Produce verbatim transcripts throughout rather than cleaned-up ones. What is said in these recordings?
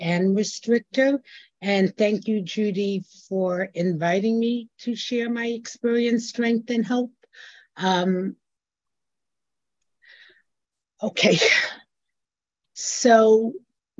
and restrictor. And thank you, Judy, for inviting me to share my experience, strength, and hope. Um, okay, so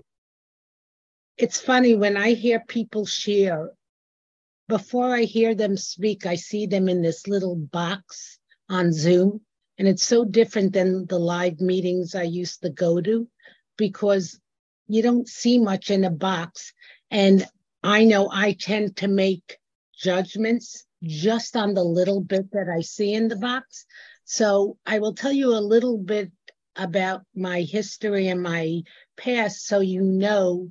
it's funny when I hear people share, before I hear them speak, I see them in this little box on Zoom. And it's so different than the live meetings I used to go to, because you don't see much in a box. And I know I tend to make judgments just on the little bit that I see in the box. So I will tell you a little bit about my history and my past so you know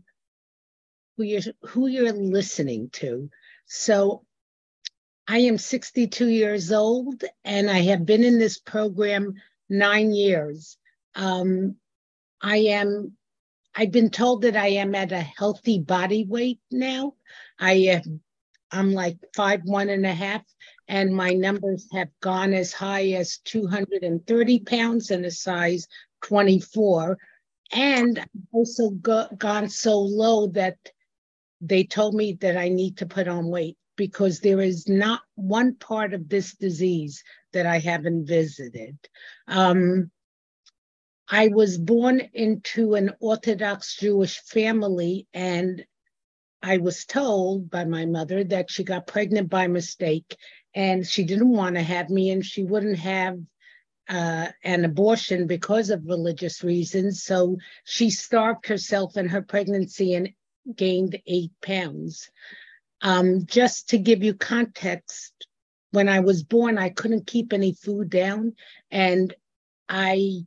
who you're, who you're listening to. So I am sixty-two years old, and I have been in this program nine years. Um, I am, I've been told that I am at a healthy body weight now. I have, I'm like five, one and a half, and my numbers have gone as high as two hundred thirty pounds and a size twenty-four. And also go, gone so low that they told me that I need to put on weight, because there is not one part of this disease that I haven't visited. Um, I was born into an Orthodox Jewish family, and I was told by my mother that she got pregnant by mistake, and she didn't want to have me, and she wouldn't have uh, an abortion because of religious reasons. So she starved herself in her pregnancy and gained eight pounds. Um, just to give you context, when I was born, I couldn't keep any food down, and I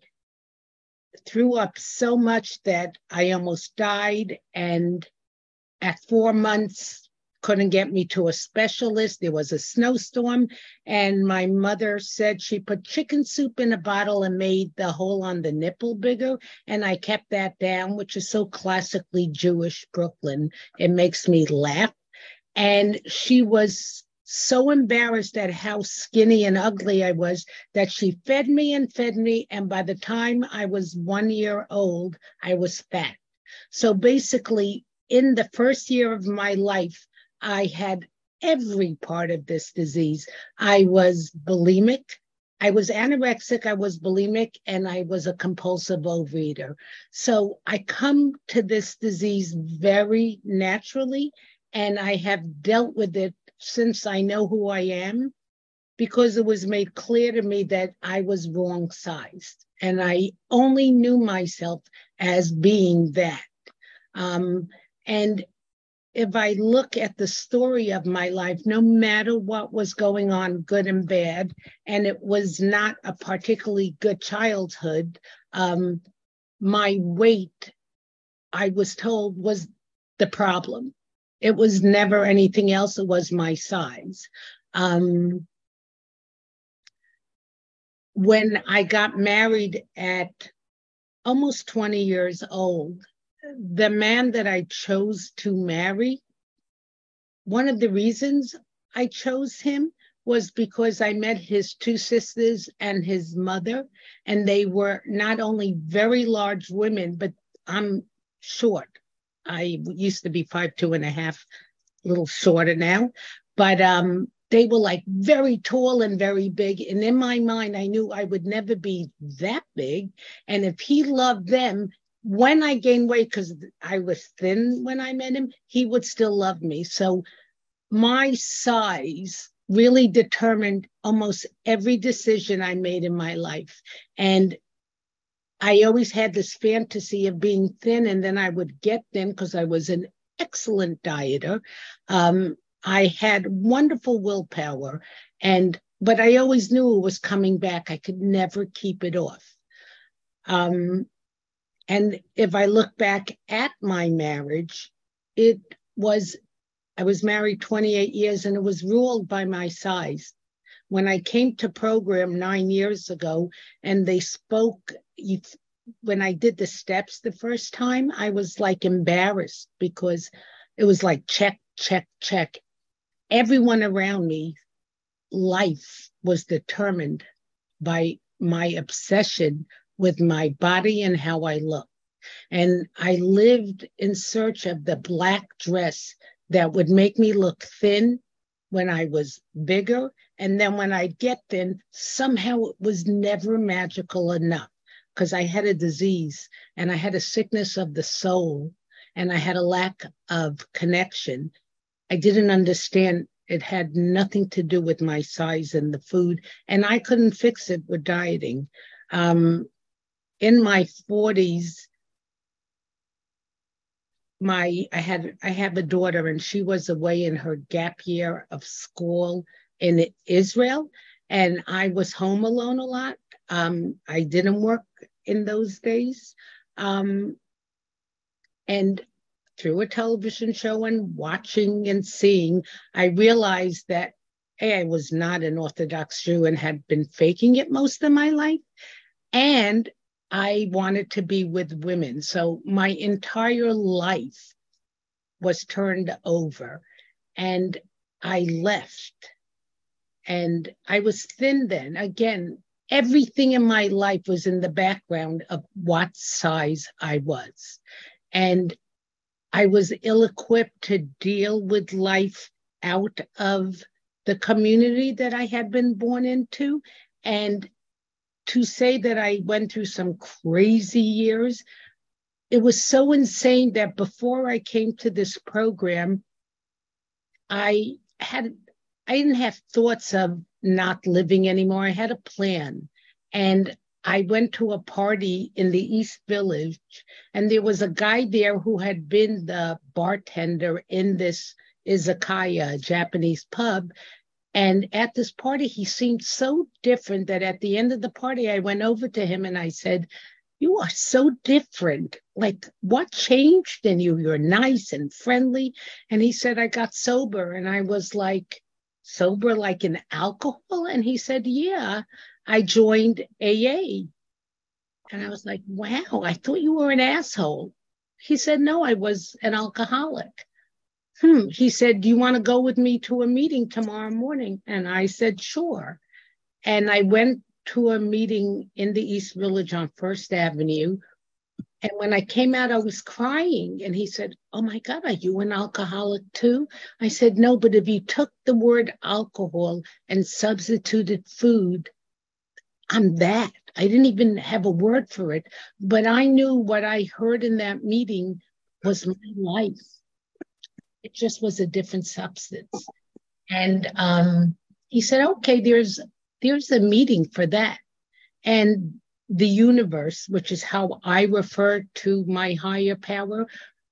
threw up so much that I almost died. And at four months, couldn't get me to a specialist. There was a snowstorm, and my mother said she put chicken soup in a bottle and made the hole on the nipple bigger. And I kept that down, which is so classically Jewish Brooklyn. It makes me laugh. And she was so embarrassed at how skinny and ugly I was that she fed me and fed me. And by the time I was one year old, I was fat. So basically, in the first year of my life, I had every part of this disease. I was bulimic, I was anorexic, I was bulimic, and I was a compulsive overeater. So I come to this disease very naturally, and I have dealt with it since I know who I am, because it was made clear to me that I was wrong sized, and I only knew myself as being that. Um, and if I look at the story of my life, no matter what was going on, good and bad, and it was not a particularly good childhood, um, my weight, I was told, was the problem. It was never anything else. It was my size. Um, when I got married at almost twenty years old, the man that I chose to marry, one of the reasons I chose him was because I met his two sisters and his mother, and they were not only very large women, but I'm short. I used to be five, two and a half, a little shorter now, but um, they were like very tall and very big. And in my mind, I knew I would never be that big. And if he loved them, when I gained weight, because I was thin when I met him, he would still love me. So my size really determined almost every decision I made in my life. And I always had this fantasy of being thin, and then I would get thin because I was an excellent dieter. Um, I had wonderful willpower, and but I always knew it was coming back. I could never keep it off. Um, and if I look back at my marriage, it was, I was married twenty-eight years, and it was ruled by my size. When I came to program nine years ago, and they spoke, when I did the steps the first time, I was like embarrassed, because it was like check, check, check. Everyone around me, life was determined by my obsession with my body and how I look. And I lived in search of the black dress that would make me look thin when I was bigger. And then when I'd get thin, somehow it was never magical enough because I had a disease and I had a sickness of the soul and I had a lack of connection. I didn't understand. It had nothing to do with my size and the food, and I couldn't fix it with dieting. Um, in my forties, my I had I have a daughter, and she was away in her gap year of school in Israel, and I was home alone a lot. Um, I didn't work in those days, um, and through a television show and watching and seeing, I realized that A, I was not an Orthodox Jew and had been faking it most of my life. And I wanted to be with women. So my entire life was turned over. And I left. And I was thin then. Again, everything in my life was in the background of what size I was. And I was ill-equipped to deal with life out of the community that I had been born into. And to say that I went through some crazy years, it was so insane that before I came to this program, I had, I didn't have thoughts of not living anymore. I had a plan. And I went to a party in the East Village, and there was a guy there who had been the bartender in this izakaya, Japanese pub. And at this party, he seemed so different that at the end of the party, I went over to him and I said, "You are so different. Like, what changed in you? You're nice and friendly." And he said, "I got sober." And I was like, "Sober like in alcohol?" And he said, "Yeah, I joined A A." And I was like, "Wow, I thought you were an asshole." He said, "No, I was an alcoholic." Hmm. He said, "Do you want to go with me to a meeting tomorrow morning?" And I said, "Sure." And I went to a meeting in the East Village on First Avenue. And when I came out, I was crying. And he said, "Oh my God, are you an alcoholic too?" I said, "No, but if you took the word alcohol and substituted food, I'm that." I didn't even have a word for it, but I knew what I heard in that meeting was my life. It just was a different substance. And um, he said, "Okay, there's there's a meeting for that." And the universe, which is how I refer to my higher power,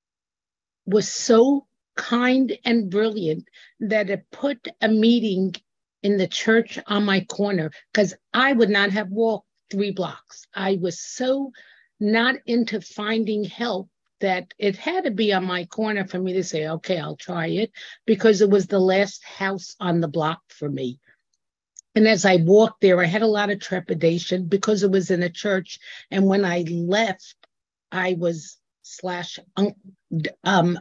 was so kind and brilliant that it put a meeting in the church on my corner, because I would not have walked three blocks. I was so not into finding help that it had to be on my corner for me to say, "Okay, I'll try it," because it was the last house on the block for me. And as I walked there, I had a lot of trepidation because it was in a church. And when I left, I was slash, um,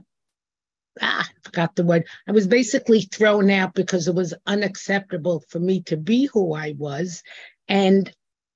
ah, I forgot the word. I was basically thrown out because it was unacceptable for me to be who I was. And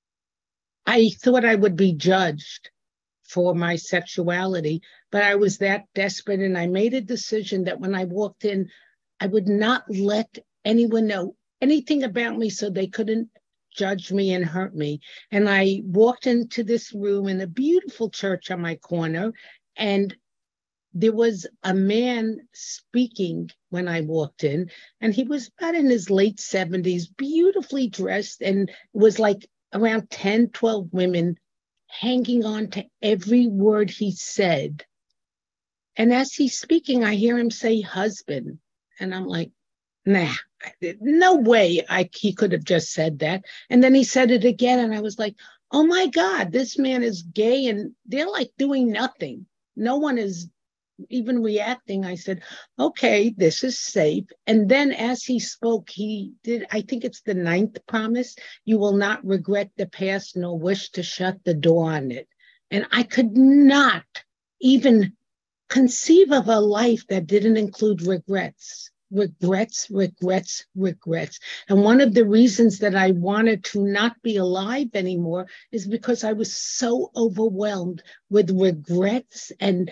I thought I would be judged for my sexuality, but I was that desperate. And I made a decision that when I walked in, I would not let anyone know anything about me so they couldn't judge me and hurt me. And I walked into this room in a beautiful church on my corner, and there was a man speaking when I walked in, and he was about in his late seventies, beautifully dressed, and it was like around ten, twelve women hanging on to every word he said. And as he's speaking, I hear him say husband. And I'm like, nah, no way I, he could have just said that. And then he said it again. And I was like, oh my God, this man is gay. And they're like doing nothing. No one is even reacting. I said, okay, this is safe. And then as he spoke, he did, I think it's the ninth promise: "You will not regret the past nor wish to shut the door on it." And I could not even conceive of a life that didn't include regrets. regrets, regrets, regrets. And one of the reasons that I wanted to not be alive anymore is because I was so overwhelmed with regrets and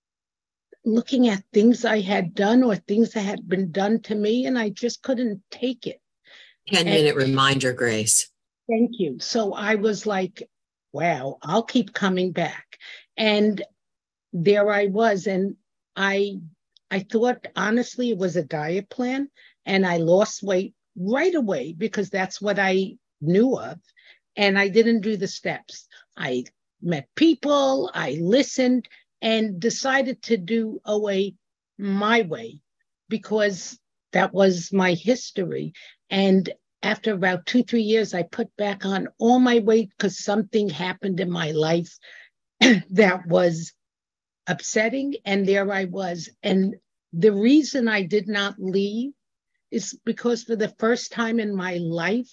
looking at things I had done or things that had been done to me, and I just couldn't take it. ten minute reminder, Grace. Thank you. So I was like, wow, I'll keep coming back. And there I was. And I I thought, honestly, it was a diet plan. And I lost weight right away because that's what I knew of. And I didn't do the steps. I met people, I listened, and decided to do O A my way because that was my history. And after about two, three years, I put back on all my weight because something happened in my life that was upsetting. And there I was. And the reason I did not leave is because for the first time in my life,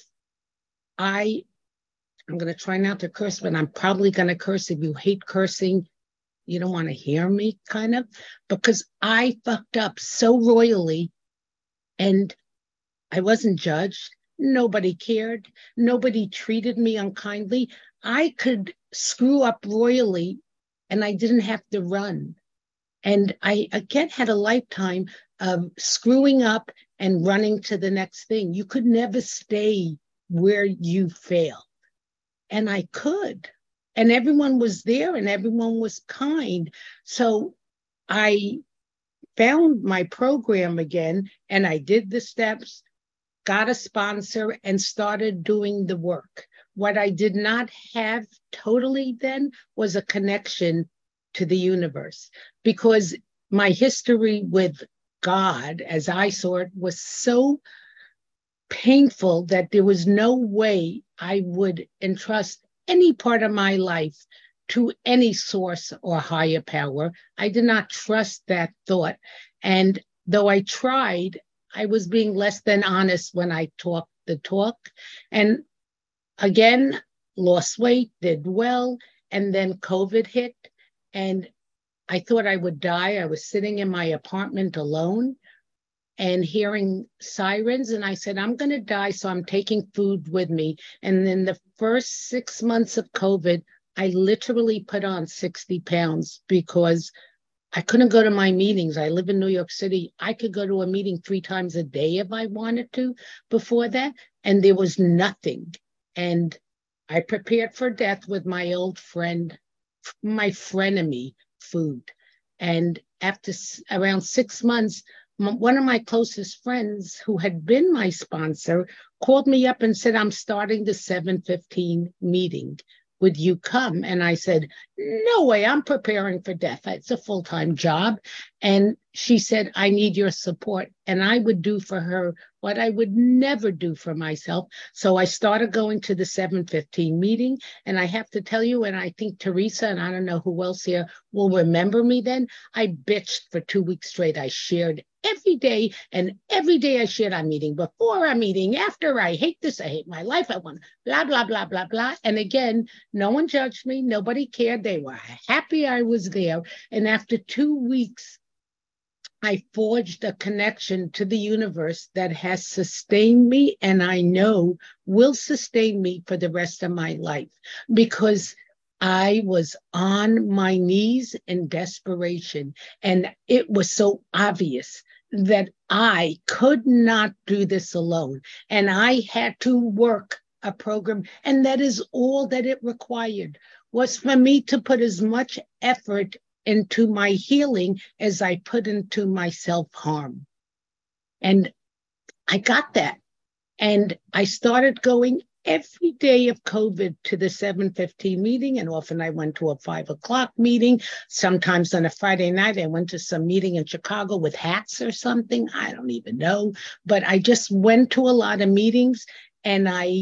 I, I'm going to try not to curse, but I'm probably going to curse. If you hate cursing, you don't want to hear me, kind of, because I fucked up so royally and I wasn't judged. Nobody cared. Nobody treated me unkindly. I could screw up royally and I didn't have to run. And I, again, had a lifetime of screwing up and running to the next thing. You could never stay where you failed. And I could. And everyone was there and everyone was kind. So I found my program again and I did the steps, got a sponsor, and started doing the work. What I did not have totally then was a connection to the universe, because my history with God, as I saw it, was so painful that there was no way I would entrust any part of my life to any source or higher power. I did not trust that thought. And though I tried, I was being less than honest when I talked the talk. And again, lost weight, did well. And then COVID hit. And I thought I would die. I was sitting in my apartment alone and hearing sirens. And I said, I'm going to die, so I'm taking food with me. And in the first six months of COVID, I literally put on sixty pounds because I couldn't go to my meetings. I live in New York City. I could go to a meeting three times a day if I wanted to before that. And there was nothing. And I prepared for death with my old friend, my frenemy food. And after around six months, one of my closest friends who had been my sponsor called me up and said, I'm starting the seven fifteen meeting. Would you come? And I said, no way, I'm preparing for death. It's a full-time job. And she said, I need your support. And I would do for her what I would never do for myself. So I started going to the seven fifteen meeting. And I have to tell you, and I think Teresa, and I don't know who else here will remember me then, I bitched for two weeks straight. I shared every day, and every day I shared, I'm meeting before I'm meeting, after, I hate this, I hate my life, I want blah, blah, blah, blah, blah. And again, no one judged me, nobody cared, they were happy I was there. And after two weeks, I forged a connection to the universe that has sustained me, and I know will sustain me for the rest of my life, because I was on my knees in desperation, and it was so obvious that I could not do this alone, and I had to work a program, and that is all that it required, was for me to put as much effort into my healing as I put into my self-harm. And I got that. And I started going every day of COVID to the seven fifteen meeting, and often I went to a five o'clock meeting. Sometimes on a Friday night, I went to some meeting in Chicago with hats or something. I don't even know. But I just went to a lot of meetings, and I,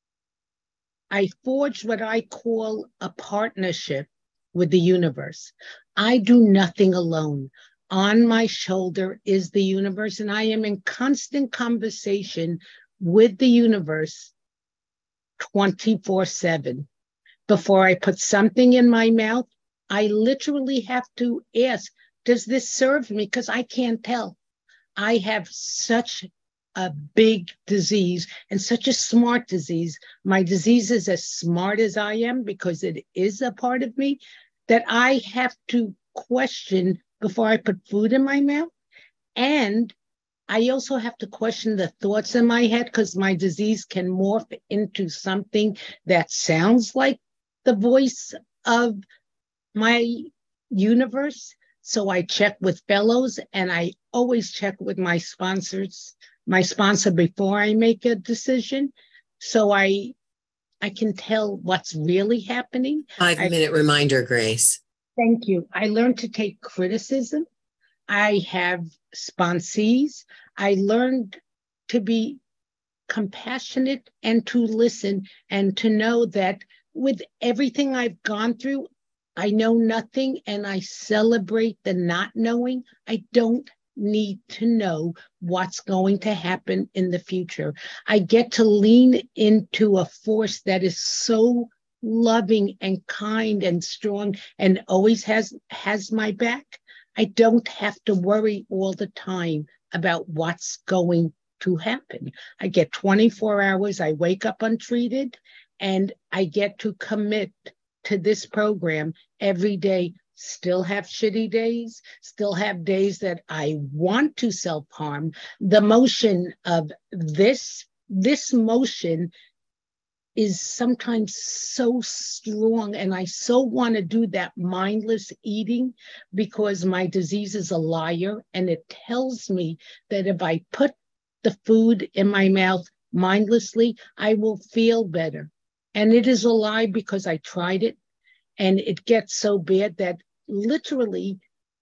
I forged what I call a partnership with the universe. I do nothing alone. On my shoulder is the universe, and I am in constant conversation with the universe twenty-four seven. Before I put something in my mouth, I literally have to ask, does this serve me? Because I can't tell. I have such a big disease and such a smart disease. My disease is as smart as I am because it is a part of me that I have to question before I put food in my mouth. And I also have to question the thoughts in my head because my disease can morph into something that sounds like the voice of my universe. So I check with fellows and I always check with my sponsors, my sponsor before I make a decision. So I I can tell what's really happening. Five I, minute reminder, Grace. thank you. I learned to take criticism. I have sponsees. I learned to be compassionate and to listen and to know that with everything I've gone through, I know nothing and I celebrate the not knowing. I don't need to know what's going to happen in the future. I get to lean into a force that is so loving and kind and strong and always has has my back. I don't have to worry all the time about what's going to happen. I get twenty-four hours. I wake up untreated and I get to commit to this program every day. Still have shitty days, still have days that I want to self-harm. The motion of this, this motion is sometimes so strong, and I so want to do that mindless eating because my disease is a liar, and it tells me that if I put the food in my mouth mindlessly, I will feel better. And it is a lie because I tried it, and it gets so bad that literally,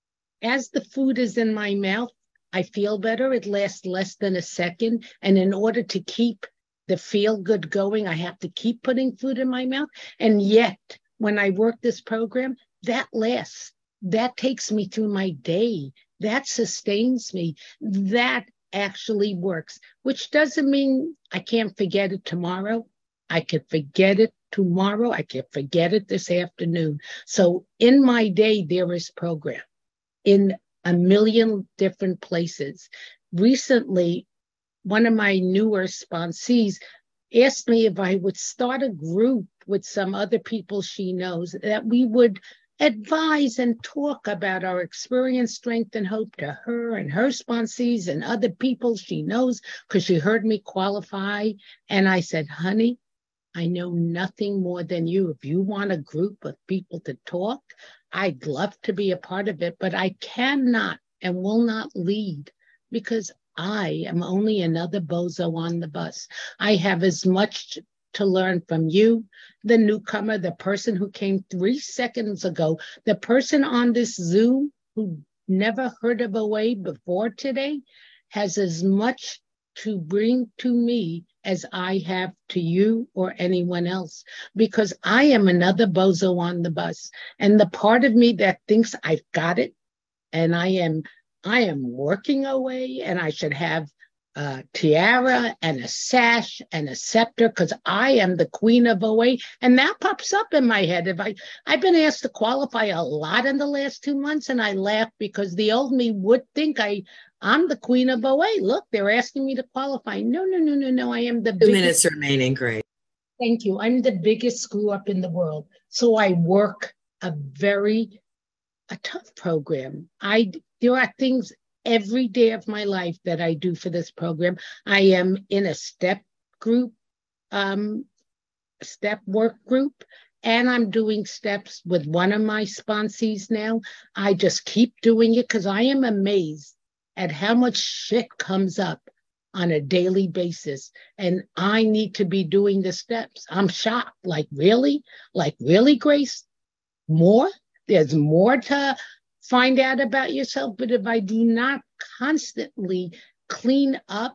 as the food is in my mouth, I feel better. It lasts less than a second. And in order to keep the feel good going, I have to keep putting food in my mouth. And yet, when I work this program, that lasts. That takes me through my day. That sustains me. That actually works, which doesn't mean I can't forget it tomorrow. I could forget it tomorrow. I can forget it this afternoon. So in my day, there is program in a million different places. Recently, one of my newer sponsees asked me if I would start a group with some other people she knows that we would advise and talk about our experience, strength, and hope to her and her sponsees and other people she knows because she heard me qualify. And I said, honey, I know nothing more than you. If you want a group of people to talk, I'd love to be a part of it, but I cannot and will not lead because I am only another bozo on the bus. I have as much to learn from you, the newcomer, the person who came three seconds ago, the person on this Zoom who never heard of OA before today, has as much to bring to me as I have to you or anyone else, because I am another bozo on the bus. And the part of me that thinks I've got it and I am I am working away and I should have a tiara and a sash and a scepter because I am the queen of O A. And that pops up in my head. If I, I've been asked to qualify a lot in the last two months and I laugh because the old me would think I, I'm the queen of O A. Look, they're asking me to qualify. No, no, no, no, no. I am the Two biggest. minutes remaining, Grace. Thank you. I'm the biggest screw up in the world. So I work a very, a tough program. I, there are things every day of my life that I do for this program. I am in a step group, um, step work group, and I'm doing steps with one of my sponsees now. I just keep doing it because I am amazed at how much shit comes up on a daily basis. And I need to be doing the steps. I'm shocked. Like, really? Like, really, Grace? More? There's more to find out about yourself. But if I do not constantly clean up,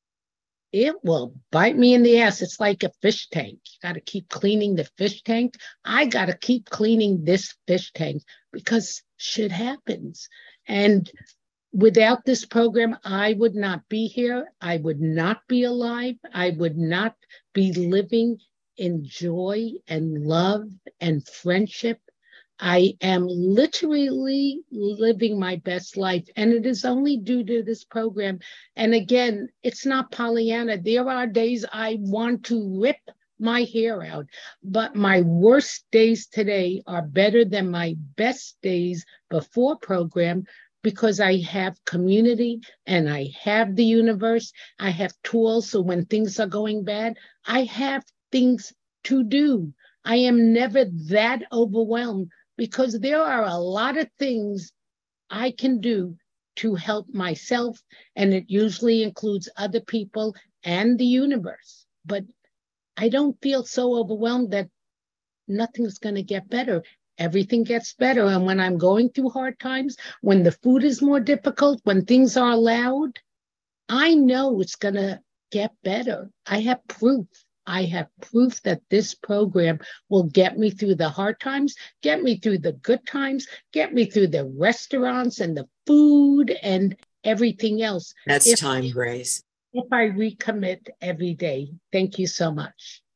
it will bite me in the ass. It's like a fish tank. You got to keep cleaning the fish tank. I got to keep cleaning this fish tank because shit happens. And without this program, I would not be here. I would not be alive. I would not be living in joy and love and friendship. I am literally living my best life, and it is only due to this program. And again, it's not Pollyanna. There are days I want to rip my hair out, but my worst days today are better than my best days before program, because I have community and I have the universe. I have tools. So when things are going bad, I have things to do. I am never that overwhelmed, because there are a lot of things I can do to help myself, and it usually includes other people and the universe. But I don't feel so overwhelmed that nothing's going to get better. Everything gets better. And when I'm going through hard times, when the food is more difficult, when things are loud, I know it's going to get better. I have proof. I have proof that this program will get me through the hard times, get me through the good times, get me through the restaurants and the food and everything else. That's if, time, Grace. If I recommit every day. Thank you so much.